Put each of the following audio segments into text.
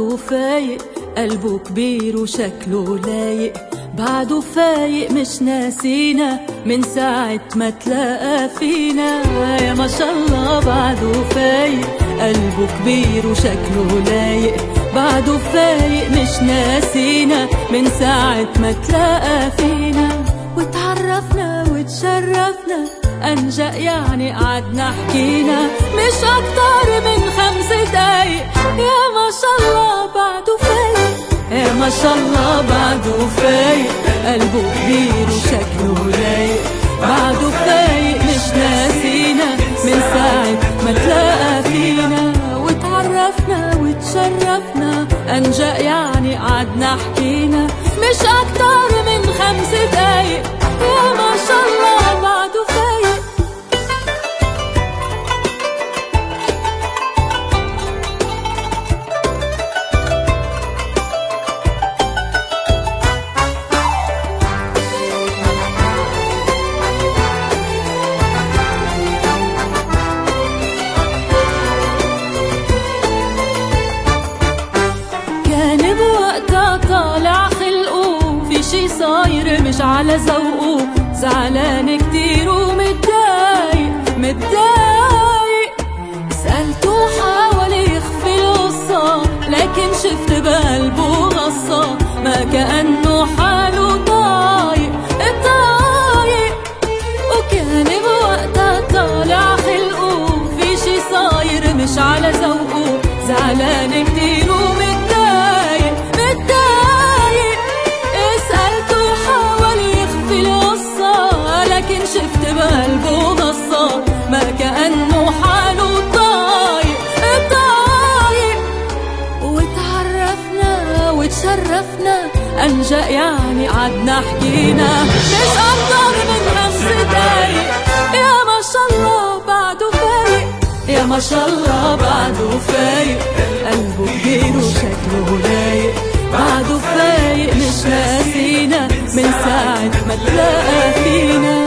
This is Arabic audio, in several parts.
بعده فايق، قلبه كبير وشكله لايق، بعده فايق مش ناسينا من ساعة ما تلاقى فينا. يا ما شاء الله بعده فايق، قلبه كبير وشكله لايق، بعده فايق مش ناسينا من ساعة ما تلاقى فينا. وتعرفنا وتشرفنا أنجأ يعني قعدنا حكينا مش أكتر من 5 دقايق. يا ما شاء الله بعده فايق، يا ما شاء الله بعده فايق، قلبه كبير وشكله لايق، بعده فايق مش ناسينا من ساعة ما تلاقى فينا. وتعرفنا وتشرفنا أنجأ يعني قعدنا حكينا مش أكتر من 5 دقايق. يا ما شاء الله بعده فايق. كان بوقتها طالع خلقه في شي صاير مش على ذوقه، زعلان كتير ومتضايق متضايق. سألته حاول يخفي القصة لكن شفت بقلبه غصة، ما كأنه حاله طايق طايق. وكان بوقتها طالع خلقه في شي صاير مش على ذوقه، زعلان كتير ومتضايق متضايق. سألته حاول يخفي القصة لكن شفت بقلبه غصة، ما كأنه حاله طايق طايق. وتعرفنا وتشرفنا أنجأ يعني قعدنا حكينا مش أكتر من 5 دقايق. يا ما شاء الله بعده فايق، يا ما شاء الله بعده فايق، قلبه كبير وشكله لايق، بعده فايق مش ناسينا من ساعة ما تلاقى فينا.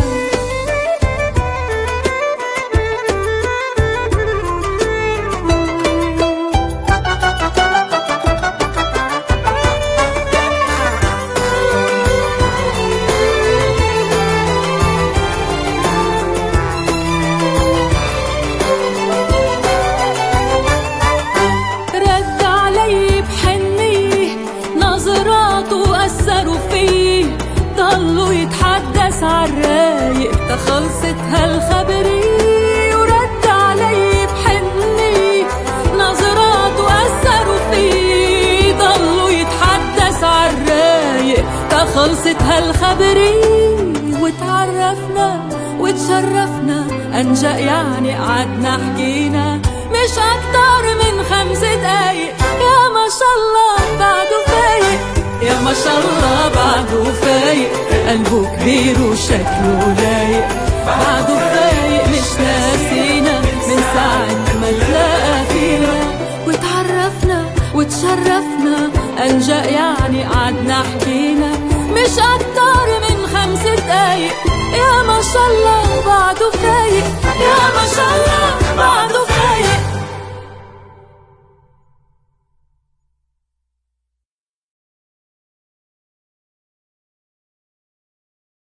ضلوا يتحدث عالرايق تخلصت هالخبرية، ورد علي بحنية نظراته أثروا فيه. ضلوا يتحدث عالرايق تخلصت هالخبرية. وتعرفنا وتشرفنا أنجأ يعني قعدنا حكينا مش أكتر من 5 دقايق. يا ما شاء الله بعده فايق، يا ما شاء الله بعده فايق، قلبه كبير وشكله لايق، بعده فايق مش ناسينا من ساعة ما تلاقى فينا. وتعرفنا وتشرفنا أنجأ يعني قعدنا حكينا مش أكتر من 5 دقايق. يا ما شاء الله